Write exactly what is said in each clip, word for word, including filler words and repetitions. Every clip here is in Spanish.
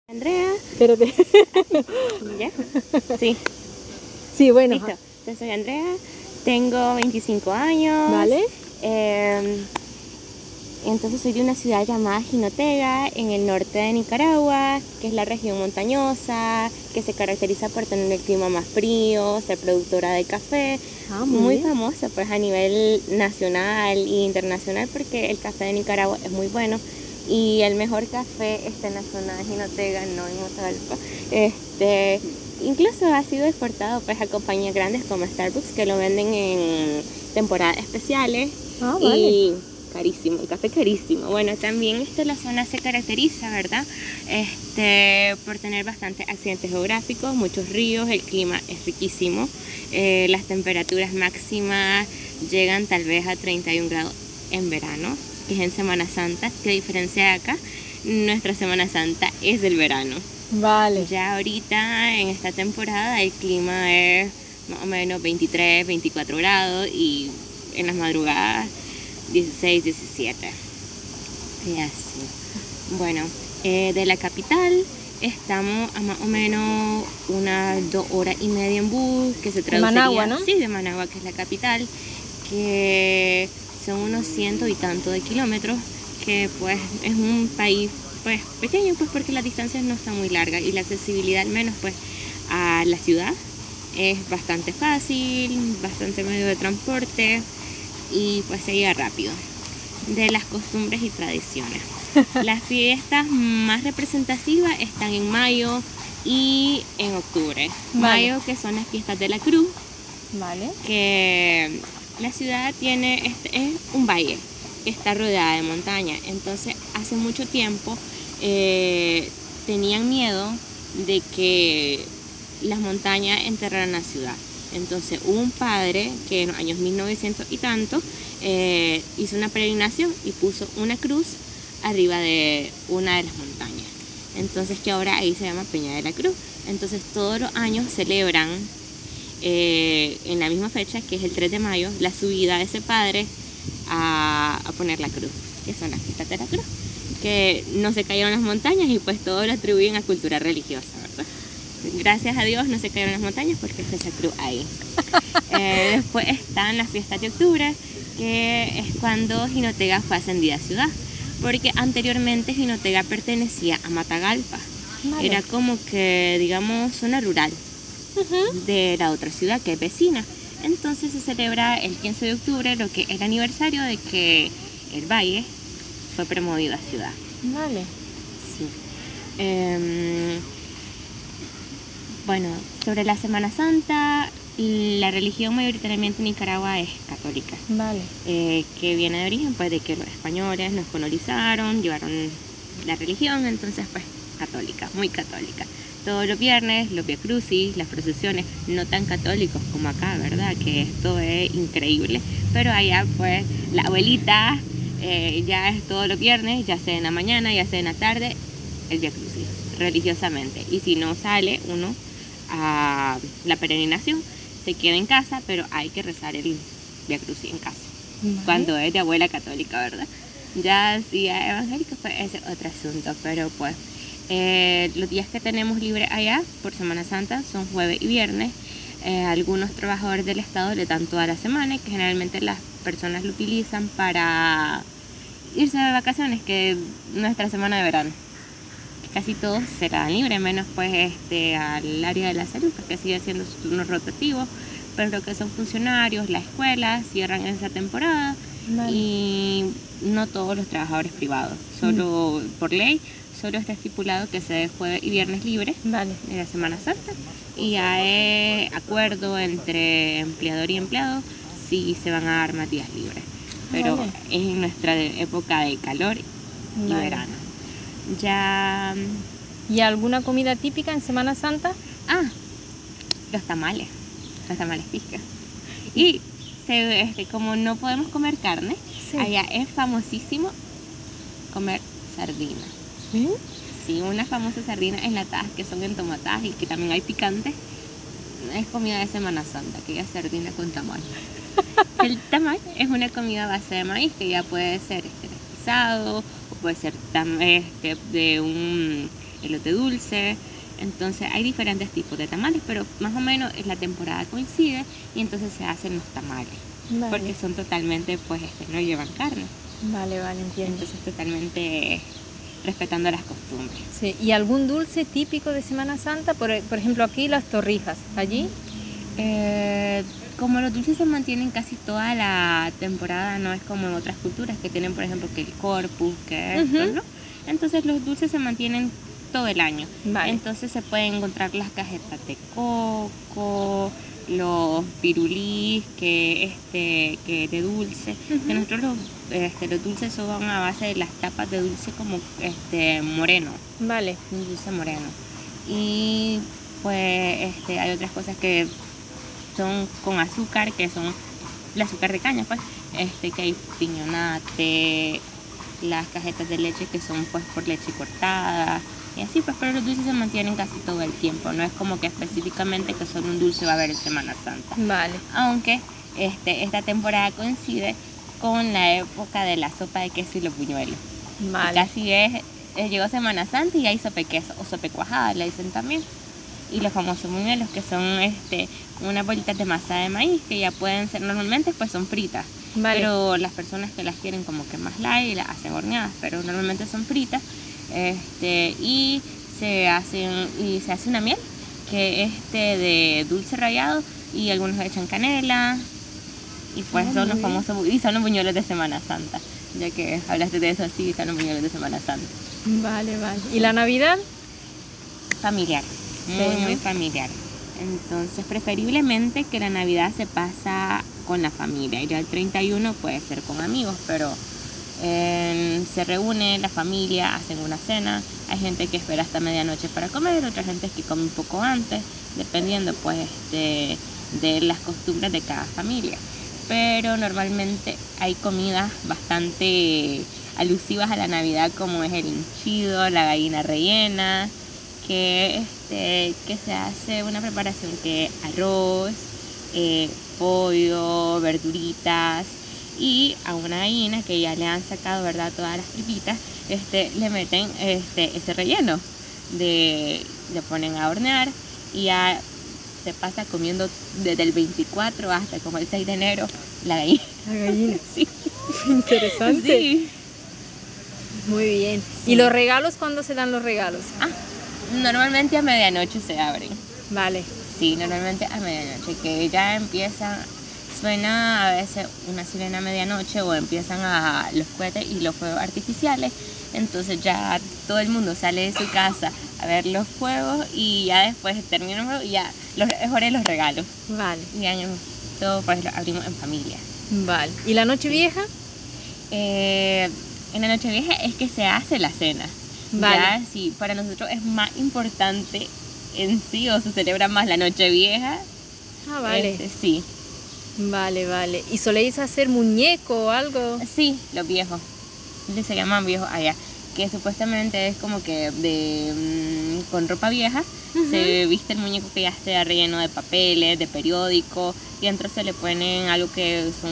Andrea. Espérate. ¿Ya? Sí. Sí, bueno. Listo. Yo soy Andrea, tengo veinticinco años. Vale. Eh, entonces soy de una ciudad llamada Jinotega, en el norte de Nicaragua, que es la región montañosa, que se caracteriza por tener el clima más frío, ser productora de café. Ah, muy muy bien. famosa pues a nivel nacional e internacional, porque el café de Nicaragua es muy bueno. Y el mejor café está en la zona de Jinotega, no en Matagalpa. Este, incluso ha sido exportado pues a compañías grandes como Starbucks, que lo venden en temporadas especiales. Ah, vale. Y carísimo, el café carísimo. Bueno, también este, la zona se caracteriza, ¿verdad? Este, por tener bastantes accidentes geográficos, muchos ríos, el clima es riquísimo. Eh, las temperaturas máximas llegan tal vez a treinta y un grados en verano, que es en Semana Santa, que a diferencia de acá, nuestra Semana Santa es del verano. Vale. Ya ahorita en esta temporada el clima es más o menos veintitrés, veinticuatro grados y en las madrugadas dieciséis, diecisiete. Y así. Bueno, eh, de la capital estamos a más o menos unas dos horas y media en bus, que se traduciría... De Managua, ¿no? Sí, de Managua, que es la capital, que son unos ciento y tanto de kilómetros, que pues es un país pues pequeño, pues porque las distancias no están muy largas y la accesibilidad al menos pues a la ciudad es bastante fácil, bastante medio de transporte y pues se llega rápido. De las costumbres y tradiciones, las fiestas más representativas están en mayo y en octubre. Vale. Mayo, que son las fiestas de la Cruz, Vale. que la ciudad tiene, este, es un valle que está rodeada de montaña. Entonces hace mucho tiempo eh, tenían miedo de que las montañas enterraran la ciudad. Entonces hubo un padre que en los años mil novecientos y tanto eh, hizo una peregrinación y puso una cruz arriba de una de las montañas. Entonces que ahora ahí se llama Peña de la Cruz. Entonces todos los años celebran eh, en la misma fecha, que es el tres de mayo, la subida de ese padre a, a poner la cruz, que son las fiestas de la cruz, que no se cayeron las montañas y pues todo lo atribuyen a cultura religiosa, ¿verdad? Gracias a Dios no se cayeron las montañas porque está esa cruz ahí. Eh, después están las fiestas de octubre, que es cuando Jinotega fue ascendida a ciudad, porque anteriormente Jinotega pertenecía a Matagalpa. Vale. Era como que, digamos, zona rural Uh-huh. de la otra ciudad que es vecina. Entonces se celebra el quince de octubre, lo que es el aniversario de que el valle fue promovido a ciudad. Vale. Sí. Eh, bueno, sobre la Semana Santa, la religión mayoritariamente en Nicaragua es católica, Vale. eh, que viene de origen pues de que los españoles nos colonizaron, llevaron la religión, entonces pues católica, muy católica. Todos los viernes, los Via Crucis, las procesiones, no tan católicos como acá, ¿verdad? Que esto es increíble. Pero allá, pues, la abuelita eh, ya es todos los viernes, ya sea en la mañana, ya sea en la tarde, el Via Crucis, religiosamente. Y si no sale uno a la peregrinación, se queda en casa, pero hay que rezar el Via Crucis en casa. Vale. Cuando es de abuela católica, ¿verdad? Ya si es evangélico, pues ese es otro asunto, pero pues... Eh, los días que tenemos libre allá por Semana Santa son jueves y viernes. Eh, algunos trabajadores del estado le dan toda la semana, que generalmente las personas lo utilizan para irse de vacaciones, que nuestra semana de verano. Casi todos se la dan libre, menos pues este al área de la salud, porque sigue siendo su turno rotativo, pero lo que son funcionarios, las escuelas cierran esa temporada. Vale. Y no todos los trabajadores privados, solo mm. por ley. Solo está estipulado que se dé jueves y viernes libres, vale, de la Semana Santa, y hay acuerdo entre empleador y empleado si se van a dar más días libres. Pero vale, es en nuestra época de calor y vale, verano. Ya. ¿Y alguna comida típica en Semana Santa? Ah, los tamales, los tamales pisca. Y se, este, como no podemos comer carne, sí, allá es famosísimo comer sardina. ¿Sí? Sí, unas famosas sardinas enlatadas que son entomatadas y que también hay picantes. Es comida de Semana Santa, que es sardina con tamal. El tamal es una comida a base de maíz, que ya puede ser este, guisado o puede ser tam, este, de un elote dulce. Entonces hay diferentes tipos de tamales, pero más o menos la temporada coincide y entonces se hacen los tamales. Vale. Porque son totalmente, pues, este, no llevan carne. Vale, vale, entiendo. Entonces totalmente respetando las costumbres. Sí. ¿Y algún dulce típico de Semana Santa? Por, por ejemplo, aquí las torrijas. ¿Allí? Eh, como los dulces se mantienen casi toda la temporada, no es como en otras culturas que tienen, por ejemplo, que el corpus, que esto, Ujú. ¿no? Entonces los dulces se mantienen todo el año. Vale. Entonces se pueden encontrar las cajetas de coco, los pirulís, que este, que de dulce. Ujú. Que nosotros los, este, los dulces son a base de las tapas de dulce como este moreno, Vale. un dulce moreno. Y pues este, hay otras cosas que son con azúcar, que son el azúcar de caña, pues, este, que hay piñonate, las cajetas de leche que son pues por leche cortada, y así pues, pero los dulces se mantienen casi todo el tiempo, no es como que específicamente que solo un dulce va a haber en Semana Santa. Vale. Aunque este, esta temporada coincide con la época de la sopa de queso y los buñuelos. Y Vale. casi es, es- llegó Semana Santa y hay sope queso, o sope cuajada, le dicen también. Y los famosos buñuelos, que son este, unas bolitas de masa de maíz, que ya pueden ser, normalmente pues son fritas. Vale. Pero las personas que las quieren como que más light, las hacen horneadas, pero normalmente son fritas. Este, y se hacen, y se hace una miel, que es este de dulce rallado, y algunos le echan canela. Y pues Ah, son los muy bien. famosos, bu- y son los buñuelos de Semana Santa. Ya que hablaste de eso, sí, son los buñuelos de Semana Santa. Vale, vale. ¿Y la Navidad? Familiar, muy, Sí, ¿no? muy familiar. Entonces, preferiblemente que la Navidad se pasa con la familia. Ya el treinta y uno puede ser con amigos, pero eh, se reúne la familia, hacen una cena. Hay gente que espera hasta medianoche para comer, otra gente que come un poco antes, dependiendo pues de, de las costumbres de cada familia. Pero normalmente hay comidas bastante alusivas a la Navidad, como es el hinchido, la gallina rellena, que, este, que se hace una preparación que arroz, eh, pollo, verduritas, y a una gallina que ya le han sacado, ¿verdad?, todas las tripitas, este, le meten este, ese relleno, de, le ponen a hornear y ya se pasa comiendo desde el veinticuatro hasta como el seis de enero la gallina. La gallina. Sí. Interesante. Sí. Muy bien. Sí. ¿Y los regalos? ¿Cuándo se dan los regalos? Ah, normalmente a medianoche se abren. Vale. Sí, normalmente a medianoche, que ya empiezan, suena a veces una sirena a medianoche o empiezan a los cohetes y los fuegos artificiales, entonces ya todo el mundo sale de su casa a ver los fuegos y ya después termina el juego y ya los, es hora de los regalos. Vale. Y ya todo pues lo abrimos en familia. Vale. ¿Y la noche vieja? Eh, en la noche vieja es que se hace la cena. Vale. Ya, sí, para nosotros es más importante en sí, o se celebra más la noche vieja. Ah, vale. Este, sí, Vale, vale. ¿Y soléis hacer muñeco o algo? sí, los viejos. Se llaman viejos allá. Que supuestamente es como que de mm, con ropa vieja Ujú. se viste el muñeco que ya esté relleno de papeles, de periódico, y dentro se le ponen algo que son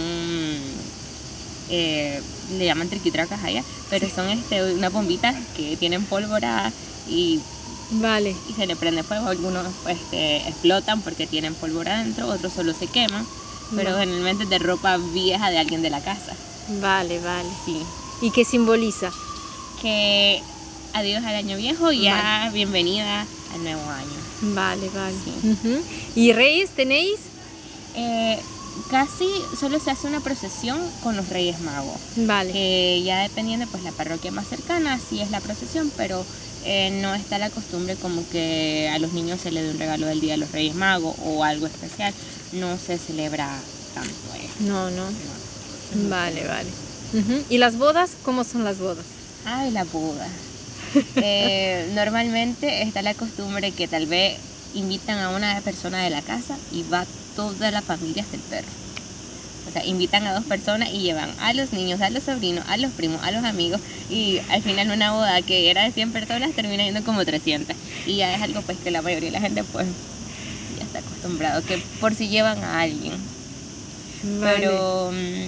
eh, le llaman triquitracas allá, pero son este unas bombitas que tienen pólvora y, Vale. y se le prende fuego. Algunos pues, este, explotan porque tienen pólvora adentro, otros solo se queman, pero Vale. generalmente es de ropa vieja de alguien de la casa. Vale, vale. Sí. ¿Y qué simboliza? Que adiós al año viejo y ya bienvenida al nuevo año. Vale, vale. Sí. Ujú. ¿Y reyes tenéis? Eh, casi solo se hace una procesión con los Reyes Magos, Vale. que ya dependiendo pues la parroquia más cercana, sí es la procesión, pero eh, no está la costumbre como que a los niños se les dé un regalo del Día de los Reyes Magos o algo especial, no se celebra tanto eso. No, no. No. Vale, vale. Ujú. ¿Y las bodas? ¿Cómo son las bodas? Ay, la boda. Eh, normalmente está la costumbre que tal vez invitan a una persona de la casa y va toda la familia hasta el perro. O sea, invitan a dos personas y llevan a los niños, a los sobrinos, a los primos, a los amigos, y al final una boda que era de cien personas termina yendo como trescientas. Y ya es algo pues que la mayoría de la gente pues ya está acostumbrado, que por si llevan a alguien. Vale. Pero mm,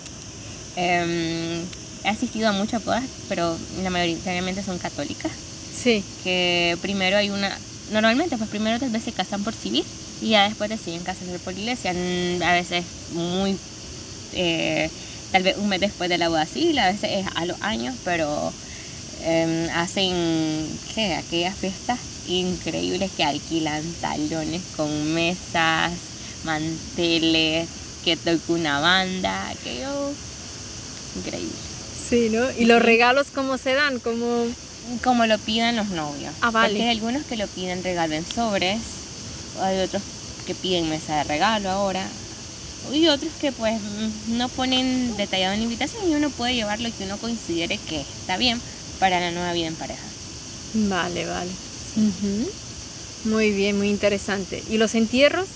em, he asistido a muchas bodas, pero la mayoritariamente son católicas. Sí. que primero hay una, normalmente pues primero tal vez se casan por civil y ya después deciden casarse por iglesia, a veces muy, eh, tal vez un mes después de la boda civil, a veces es a los años, pero eh, hacen, ¿qué? Aquellas fiestas increíbles que alquilan salones con mesas, manteles, que toca una banda, aquello increíble. Sí, ¿no? ¿Y los regalos cómo se dan? ¿Cómo...? Como lo pidan los novios. Ah, vale. Porque hay algunos que lo piden regalo en sobres, hay otros que piden mesa de regalo ahora, y otros que pues no ponen detallado en la invitación y uno puede llevar lo que uno considere que está bien para la nueva vida en pareja. Vale, vale. Uh-huh. Muy bien, muy interesante. ¿Y los entierros?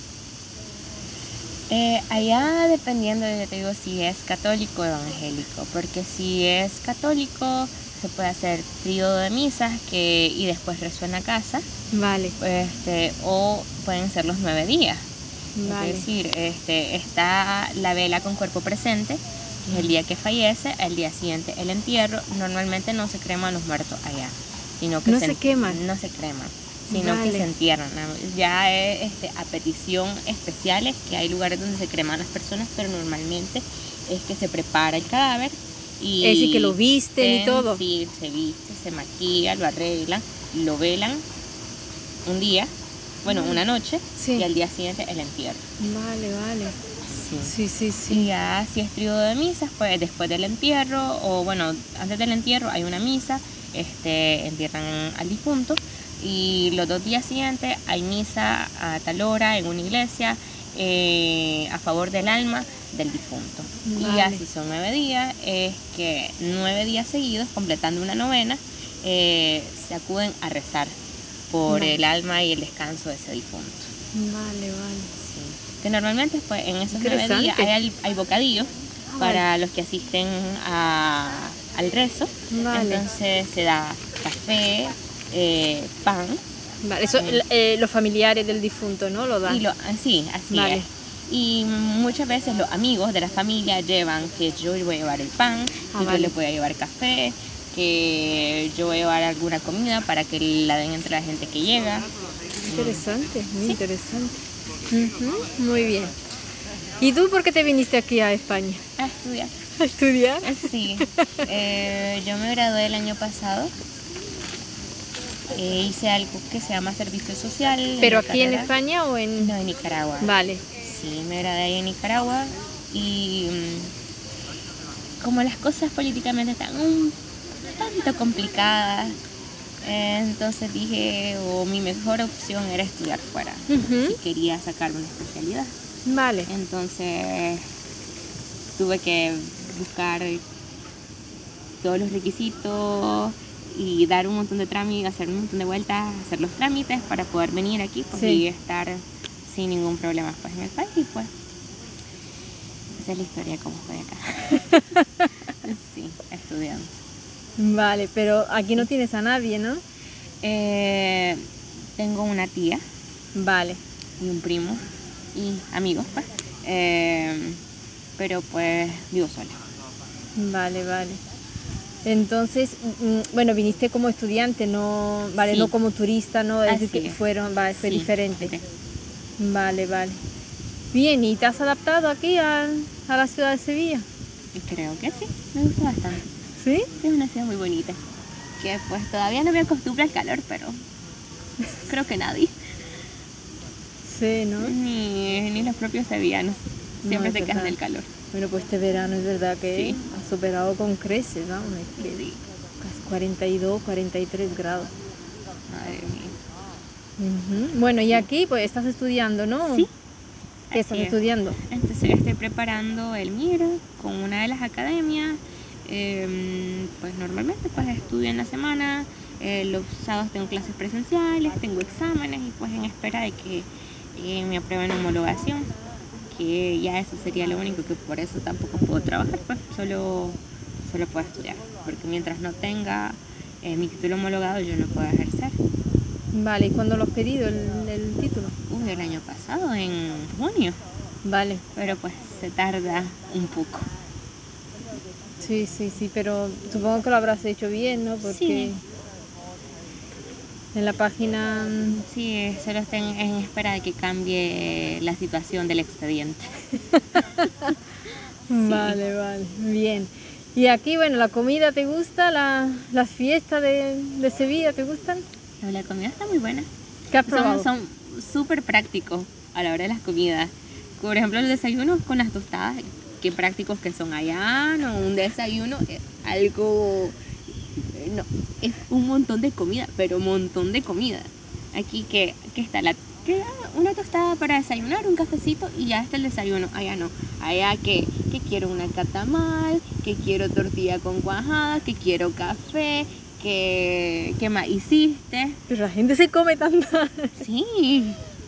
Eh, allá dependiendo, yo te digo, si es católico o evangélico, porque si es católico se puede hacer trío de misas que, y después rezo en la casa. Vale. Este, o pueden ser los nueve días. Vale. Es decir, este, está la vela con cuerpo presente, que es el día que fallece, el día siguiente el entierro. Normalmente no se creman los muertos allá, sino que no se, se queman. No se creman, sino vale. que se entierran. Ya es este, a petición especiales, que hay lugares donde se creman las personas, pero normalmente es que se prepara el cadáver. Y es decir, que lo visten y todo. Sí, se viste, se maquilla, lo arreglan, lo velan un día, bueno, una noche, sí. y al día siguiente el entierro. Vale, vale. Sí, sí, sí. sí. Y ya si es trío de misas, pues después del entierro, o bueno, antes del entierro hay una misa, este, entierran al difunto, y los dos días siguientes hay misa a tal hora en una iglesia eh, a favor del alma del difunto. Vale. Y ya si son nueve días, es que nueve días seguidos, completando una novena, eh, se acuden a rezar por vale. el alma y el descanso de ese difunto. Vale, vale. Sí. Que normalmente pues, en esos nueve días hay, hay bocadillos ah, para vale. los que asisten a, al rezo. Vale. Entonces se da café, eh, pan. Vale, eso eh, eh, los familiares del difunto, ¿no? Lo dan. Y lo, sí, así vale. es. Y muchas veces los amigos de la familia llevan que yo voy a llevar el pan, ah, que vale. yo le voy a llevar café, que yo voy a llevar alguna comida para que la den entre la gente que llega. Interesante, muy ¿Sí? interesante. Uh-huh, muy bien. ¿Y tú por qué te viniste aquí a España? A estudiar. ¿A estudiar? Sí. eh, yo me gradué el año pasado. Eh, hice algo que se llama servicio social. ¿Pero en aquí carrera. en España o en...? No, en Nicaragua. Vale. Sí, me gradué ahí en Nicaragua y um, como las cosas políticamente están un tanto complicadas, eh, entonces dije, o oh, mi mejor opción era estudiar fuera, uh-huh. si quería sacar una especialidad. Vale. Entonces tuve que buscar todos los requisitos y dar un montón de trámites, hacer un montón de vueltas, hacer los trámites para poder venir aquí pues, sí. y estar sin ningún problema pues, en el país. Y pues, esa es la historia de cómo estoy acá. Sí, estudiando. Vale, pero aquí no tienes a nadie, ¿no? Eh, tengo una tía. Vale. Y un primo. Y amigos, pues. Eh, pero pues vivo sola. Vale, vale. Entonces, bueno, viniste como estudiante, no, vale, sí. no como turista, ¿no? Es decir, que fueron, vale, fue sí. diferente. Sí. Vale, vale. Bien, ¿y te has adaptado aquí a, a la ciudad de Sevilla? Creo que sí, me gusta bastante. ¿Sí? Es una ciudad muy bonita. Que pues todavía no me acostumbro al calor, pero creo que nadie. Sí, ¿no? Ni, ni los propios sevillanos. Siempre no, se quejan del calor. Bueno, pues este verano es verdad que sí. ha superado con creces, vamos, es que sí. casi cuarenta y dos, cuarenta y tres grados. Madre mía. Uh-huh. Bueno, y aquí pues estás estudiando, ¿no? Sí. ¿Qué estás es. estudiando? Entonces estoy preparando el M I R con una de las academias. Eh, pues normalmente pues estudio en la semana, eh, los sábados tengo clases presenciales, tengo exámenes y pues en espera de que eh, me aprueben homologación, que ya eso sería lo único, que por eso tampoco puedo trabajar, pues solo, solo puedo estudiar, porque mientras no tenga eh, mi título homologado yo no puedo ejercer. Vale, ¿y cuándo lo has pedido el, el título? Uy, el año pasado, en junio. Vale. Pero pues se tarda un poco. Sí, sí, sí, pero supongo que lo habrás hecho bien, ¿no? Porque... Sí. en la página. Sí, solo estén en espera de que cambie la situación del expediente. Sí. Vale, vale, bien. Y aquí, bueno, ¿la comida te gusta? La, ¿Las fiestas de, de Sevilla te gustan? La comida está muy buena. ¿Qué has probado? Son súper prácticos a la hora de las comidas. Por ejemplo, el desayuno con las tostadas, qué prácticos que son allá, ¿no? Un desayuno es algo, no, es un montón de comida, pero un montón de comida. Aquí que, que está la, que una tostada para desayunar, un cafecito y ya está el desayuno. Allá no, allá que, que quiero una catamal, que quiero tortilla con cuajada, que quiero café, que, que más hiciste. Pero la gente se come tanta. Sí.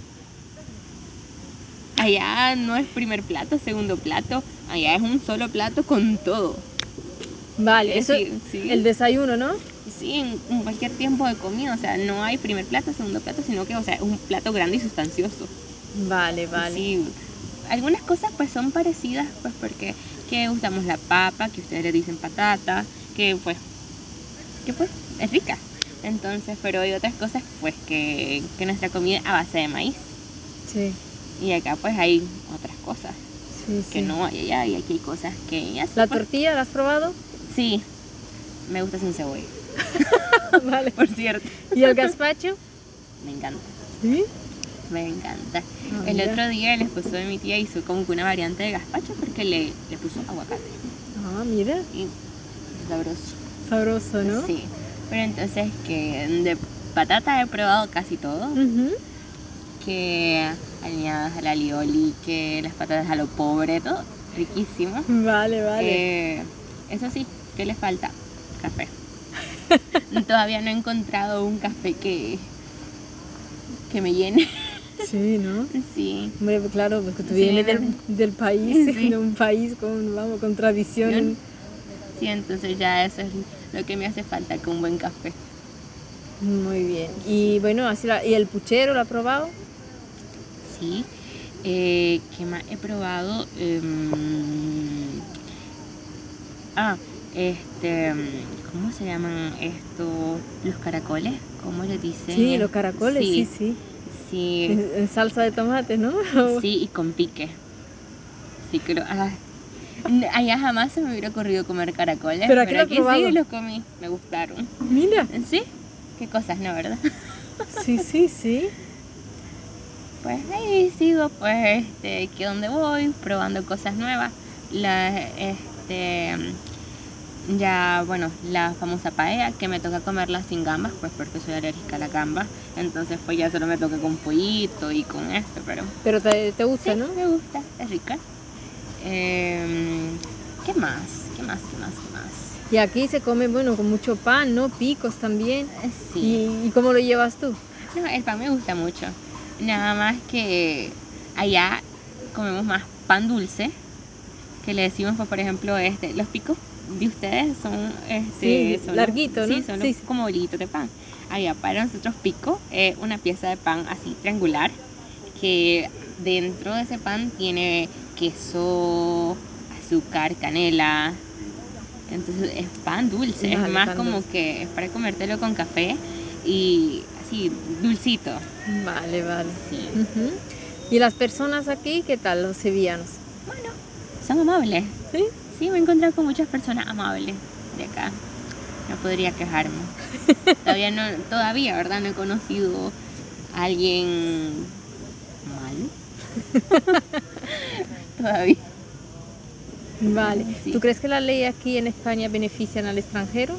Allá no es primer plato, segundo plato, allá es un solo plato con todo. Vale, eso es sí. El desayuno, ¿no? Sí, en, en cualquier tiempo de comida, o sea, no hay primer plato, segundo plato, sino que, o sea, es un plato grande y sustancioso. Vale, vale. Sí, algunas cosas pues son parecidas, pues porque que usamos la papa, que ustedes le dicen patata, que pues, que pues es rica. Entonces, pero hay otras cosas pues que, que nuestra comida es a base de maíz. Sí. Y acá pues hay otras cosas sí, que sí. no hay allá y aquí hay cosas que ya se ¿La por... tortilla la has probado? Sí, me gusta sin cebolla. Vale. Por cierto. ¿Y el gazpacho? Me encanta. ¿Sí? Me encanta. Oh, el mira. otro día el esposo de mi tía hizo como que una variante de gazpacho porque le, le puso aguacate. Ah, mira. Y sabroso. Sabroso, ¿no? Sí. Pero entonces que de patata he probado casi todo. Uh-huh. Que aliñadas a la alioli, que las patatas a lo pobre, todo riquísimo. Vale, vale. Eh, eso sí, ¿qué le falta? Café. Todavía no he encontrado un café que, que me llene. Sí, ¿no? Sí. Hombre, claro, porque tú Sí, vienes me... del, del país, sí. de un país con, vamos, con tradición. Sí, entonces ya eso es lo que me hace falta, que un buen café. Muy bien. Y bueno, así la, ¿y el puchero lo has probado? Sí. Eh, ¿Qué más he probado? Eh, ah, este, ¿cómo se llaman estos? Los caracoles, ¿cómo le dicen? Sí, los caracoles, sí, sí. Sí. sí. En, en salsa de tomate, ¿no? Sí, y con pique. Sí, creo. Ah, allá jamás se me hubiera ocurrido comer caracoles, pero aquí, pero aquí sí los comí, me gustaron. Mira. ¿Sí? Qué cosas, ¿no? ¿Verdad? Sí, sí, sí. Pues ahí sigo, pues, este, que donde voy, probando cosas nuevas. La, este, ya, bueno, la famosa paella, que me toca comerla sin gambas, pues porque soy alérgica a la gamba. Entonces, pues ya solo me toca con pollito y con esto, pero... Pero te, te gusta, sí, ¿no? me gusta, es rica. Eh, ¿Qué más? ¿Qué más? ¿Qué más? ¿Qué más? Y aquí se come, bueno, con mucho pan, ¿no? Picos también. Sí. ¿Y, y cómo lo llevas tú? No, el pan me gusta mucho. Nada más que allá comemos más pan dulce, que le decimos, pues, por ejemplo, este, los picos de ustedes son, este, sí, son larguitos, ¿no? Sí, son sí, los, como bolitos de pan. Allá para nosotros pico es una pieza de pan así triangular, que dentro de ese pan tiene queso, azúcar, canela. Entonces es pan dulce, vale, es más como dulce. Que es para comértelo con café y así dulcito. Vale, vale. Sí. Uh-huh. ¿Y las personas aquí qué tal, los sevillanos? Bueno, son amables. ¿Sí? Sí, me he encontrado con muchas personas amables de acá. No podría quejarme. todavía no, todavía, ¿verdad? No he conocido a alguien mal. Todavía. Vale. Sí. ¿Tú crees que las leyes aquí en España benefician al extranjero?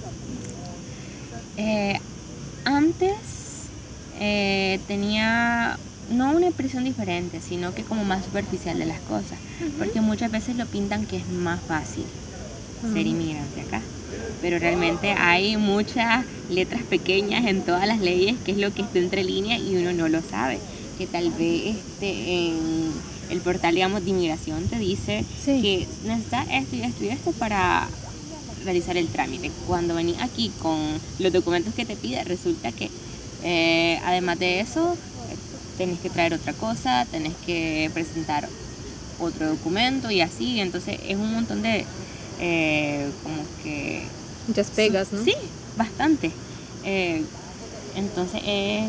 Eh, antes eh, tenía no una impresión diferente, sino que como más superficial de las cosas, uh-huh. porque muchas veces lo pintan que es más fácil uh-huh. ser inmigrante acá, pero realmente hay muchas letras pequeñas en todas las leyes, que es lo que está entre líneas y uno no lo sabe, que tal vez este, en el portal, digamos, de inmigración te dice sí. que necesitas esto y esto y esto para realizar el trámite. Cuando venís aquí con los documentos que te pide, resulta que eh, además de eso tenés que traer otra cosa, tenés que presentar otro documento y así, entonces es un montón de eh, como que muchas pegas, ¿no? Sí, bastante. Eh, Entonces es,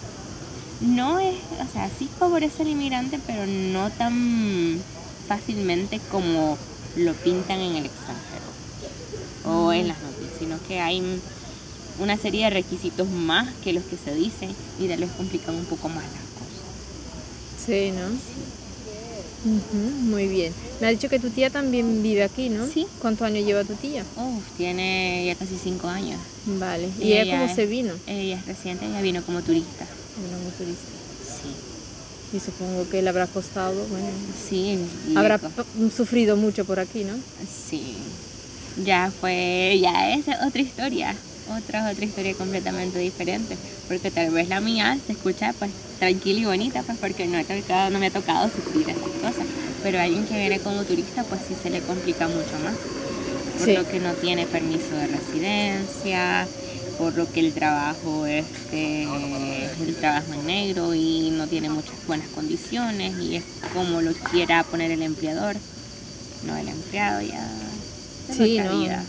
no es, o sea, sí favorece al inmigrante, pero no tan fácilmente como lo pintan en el extranjero o en las noticias, sino que hay una serie de requisitos más que los que se dicen y de los complican un poco más las cosas. Sí, ¿no? Sí. Uh-huh, muy bien. Me ha dicho que tu tía también vive aquí, ¿no? Sí. ¿Cuántos años lleva tu tía? Uf, tiene ya casi cinco años. Vale. ¿Y, ¿Y ella, ella cómo es, se vino? Ella es reciente, ella vino como turista. Vino como turista. Sí. Y supongo que le habrá costado, bueno... Sí. Habrá p- sufrido mucho por aquí, ¿no? Sí. Ya fue, ya es otra historia. Otra, otra historia completamente diferente, porque tal vez la mía se escucha pues tranquila y bonita, pues porque no, he tocado, no me ha tocado sufrir esas cosas, pero alguien que viene como turista pues sí se le complica mucho más, por sí. lo que no tiene permiso de residencia, por lo que el trabajo este, el trabajo en negro y no tiene muchas buenas condiciones y es como lo quiera poner el empleador, no el empleado, ya es sí, otra no. vida.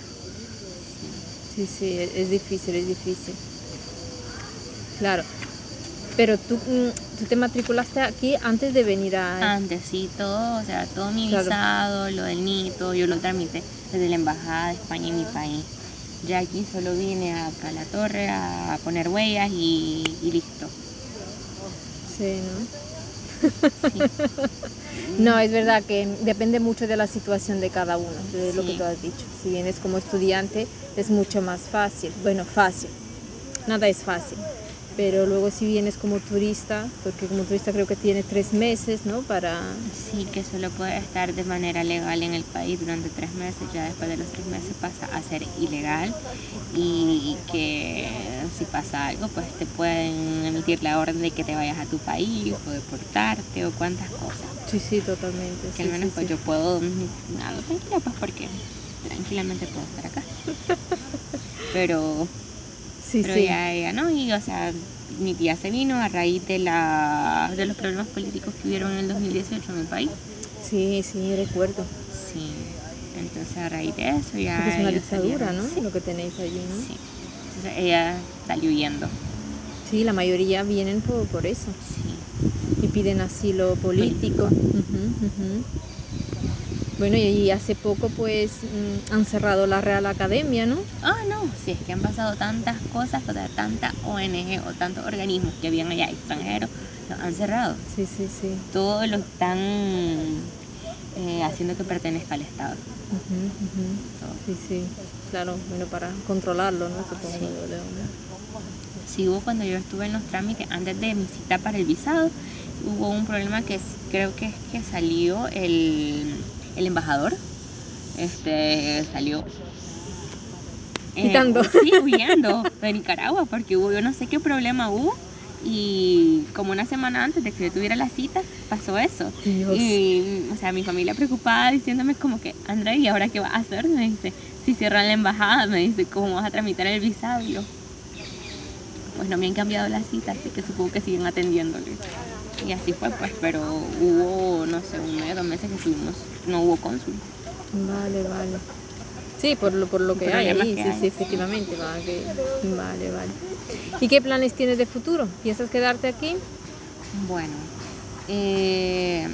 Sí, sí, es difícil, es difícil. Claro. Pero tú, tú te matriculaste aquí antes de venir a... Antes, sí, todo, o sea, todo mi visado, claro. Lo del NITO, yo lo tramité desde la Embajada de España en mi país. Ya aquí solo vine acá a la torre a poner huellas y, y listo. Sí, ¿no? Sí. No, es verdad que depende mucho de la situación de cada uno, de sí. lo que tú has dicho. Si vienes como estudiante es mucho más fácil. Bueno, fácil. Nada es fácil. Pero luego si vienes como turista, porque como turista creo que tiene tres meses, ¿no? Para... Sí, que solo puede estar de manera legal en el país durante tres meses. Ya después de los tres meses pasa a ser ilegal. Y que si pasa algo, pues te pueden emitir la orden de que te vayas a tu país o deportarte o cuantas cosas. Sí, sí, totalmente. Que sí, al menos sí, pues sí. yo puedo, nada, tranquila, pues porque tranquilamente puedo estar acá. Pero... Sí, pero sí. ya, ya no, y o sea, mi tía se vino a raíz de la de los problemas políticos que hubieron en el dos mil dieciocho en mi país. Sí, sí, recuerdo. Sí, entonces a raíz de eso ya... Porque es una dictadura, salieron, ¿no? Sí. Lo que tenéis allí, ¿no? Sí, entonces ella salió huyendo. Sí, la mayoría vienen por, por eso. Sí. Y piden asilo político. político. Uh-huh, uh-huh. Bueno, y hace poco pues han cerrado la Real Academia, ¿no? Ah, no, sí, es que han pasado tantas cosas, o sea, tantas O N G o tantos organismos que habían allá extranjeros, los han cerrado. Sí, sí, sí. Todos lo están eh, haciendo que pertenezca al Estado. Uh-huh, uh-huh. Sí, sí, claro, bueno, para controlarlo, ¿no? Supongo. Sí. De, de... Sí, hubo cuando yo estuve en los trámites, antes de mi cita para el visado, hubo un problema que creo que es que salió el... el embajador este salió quitando eh, sí, huyendo de Nicaragua porque hubo, yo no sé qué problema hubo y como una semana antes de que yo tuviera la cita pasó eso. Dios. Y o sea mi familia preocupada diciéndome como que Andrea, ¿y ahora qué vas a hacer? Me dice, si cierran la embajada, me dice, ¿cómo vas a tramitar el visado? Y yo, pues no me han cambiado la cita, así que supongo que siguen atendiéndole. Y así fue, pues, pero hubo, no sé, un mes, dos meses que estuvimos, no hubo cónsul. Vale, vale. Sí, por lo, por lo que hay ahí, que sí, hay. sí, efectivamente. Vale, vale, vale. ¿Y qué planes tienes de futuro? ¿Piensas quedarte aquí? Bueno, eh,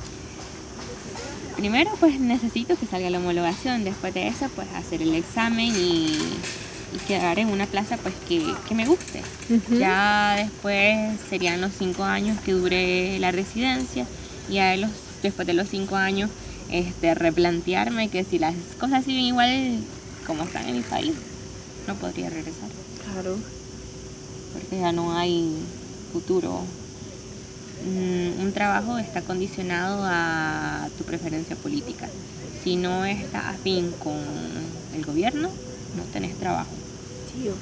primero pues necesito que salga la homologación, después de eso pues hacer el examen y... y quedar en una plaza pues que, que me guste. Uh-huh. Ya después serían los cinco años que dure la residencia y a los, después de los cinco años este, replantearme que si las cosas siguen igual como están en mi país, no podría regresar. Claro. Porque ya no hay futuro. Un trabajo está condicionado a tu preferencia política. Si no está afín con el gobierno, no tenés trabajo. Dios.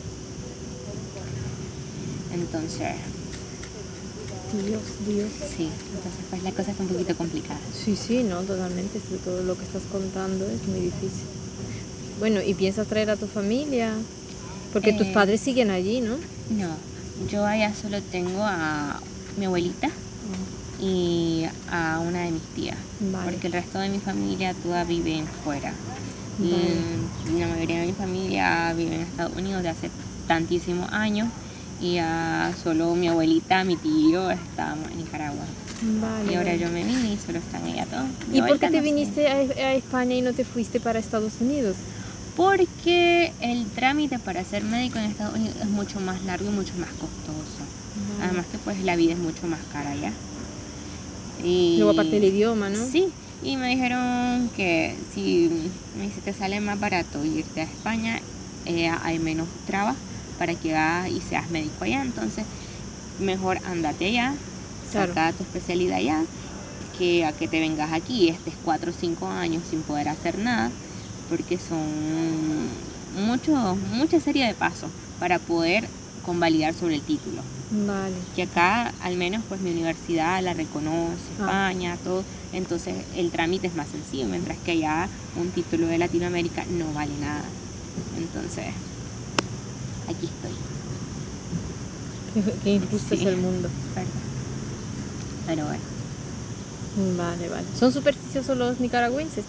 Entonces... Dios, Dios. Sí, entonces pues la cosa está un poquito complicada. Sí, sí, no, totalmente. Todo lo que estás contando es muy difícil. Bueno, ¿y piensas traer a tu familia? Porque eh, tus padres siguen allí, ¿no? No, yo allá solo tengo a mi abuelita oh. y a una de mis tías. Vale. Porque el resto de mi familia toda vive fuera. Vale. Y la mayoría de mi familia vive en Estados Unidos de hace tantísimos años y ya solo mi abuelita, mi tío estábamos en Nicaragua. Vale, y ahora vale. yo me vine y solo están ella todos. ¿Y por qué te viniste a, a España y no te fuiste para Estados Unidos? Porque el trámite para ser médico en Estados Unidos es mucho más largo y mucho más costoso. Vale. Además que pues la vida es mucho más cara allá. Y luego aparte el idioma, ¿no? Sí, y me dijeron que si me dice, te sale más barato irte a España, eh, hay menos trabas para que hagas y seas médico allá. Entonces mejor andate allá, claro. saca tu especialidad allá, que a que te vengas aquí y estés cuatro o cinco años sin poder hacer nada, porque son mucho, mucha serie de pasos para poder convalidar sobre el título. Vale. Que acá al menos pues mi universidad la reconoce, ah. España, todo, entonces el trámite es más sencillo, mientras que allá un título de Latinoamérica no vale nada. Entonces, aquí estoy. Qué, qué injusto sí. es el mundo. ¿Verdad? Pero bueno. Vale, vale. ¿Son supersticiosos los nicaragüenses?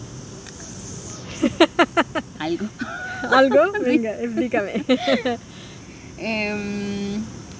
¿Algo? ¿Algo? Venga, explícame. um,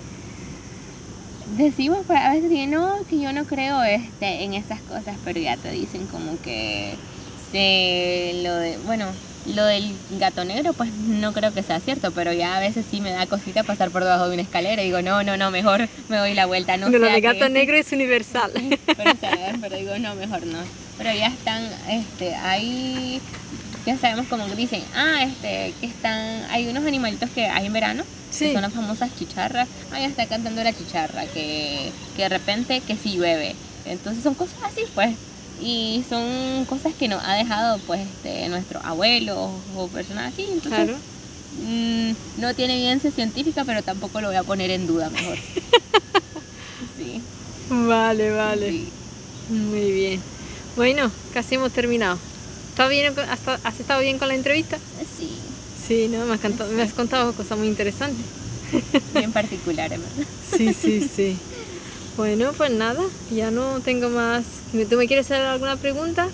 decimos pues, a veces que no, que yo no creo este en esas cosas, pero ya te dicen como que se, lo de, bueno, lo del gato negro pues no creo que sea cierto, pero ya a veces sí me da cosita pasar por debajo de una escalera y digo, no, no, no, mejor me doy la vuelta. No, pero lo de gato negro es universal. Pero, o sea, pero digo, no, mejor no. Pero ya están, este, ahí, ya sabemos como que dicen, ah, este, que están, hay unos animalitos que hay en verano, sí. que son las famosas chicharras, ah, ya está cantando la chicharra, que, que de repente que sí llueve. Entonces son cosas así, pues. Y son cosas que nos ha dejado pues este, nuestros abuelos o personas así. Entonces, claro. mmm, no tiene evidencia científica, pero tampoco lo voy a poner en duda mejor. Sí. Vale, vale. Sí. Muy bien. Bueno, casi hemos terminado. ¿Está bien, has, ¿Has estado bien con la entrevista? Sí. Sí, ¿no? Me has, contado, sí. me has contado cosas muy interesantes. Bien particulares, ¿verdad? Sí, sí, sí. Bueno, pues nada, ya no tengo más. ¿Tú me quieres hacer alguna pregunta?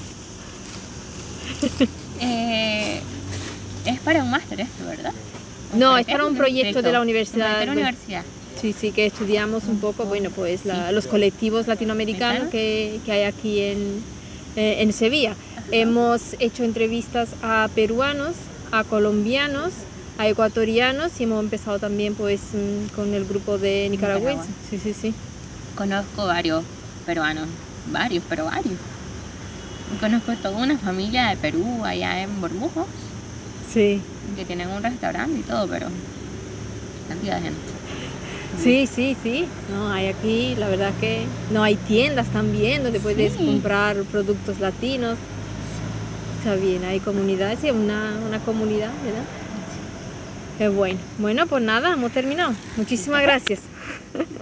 eh, es para un máster esto, ¿verdad? No, es para un proyecto de la universidad. ¿De la universidad? Sí, sí, que estudiamos un poco, bueno, pues la, sí. los colectivos latinoamericanos que, que hay aquí en, eh, en Sevilla. Ajá. Hemos hecho entrevistas a peruanos, a colombianos, a ecuatorianos y hemos empezado también pues con el grupo de nicaragüenses. Sí, sí, sí. Conozco varios peruanos, varios, pero varios. Conozco toda una familia de Perú allá en Bormujos. Sí. Que tienen un restaurante y todo, pero cantidad de gente. Sí, sí, sí. No, hay aquí, la verdad que no hay tiendas también donde puedes sí. comprar productos latinos. Está bien, hay comunidades y una, una comunidad, ¿verdad? Qué bueno. Bueno, pues nada, hemos terminado. Muchísimas gracias.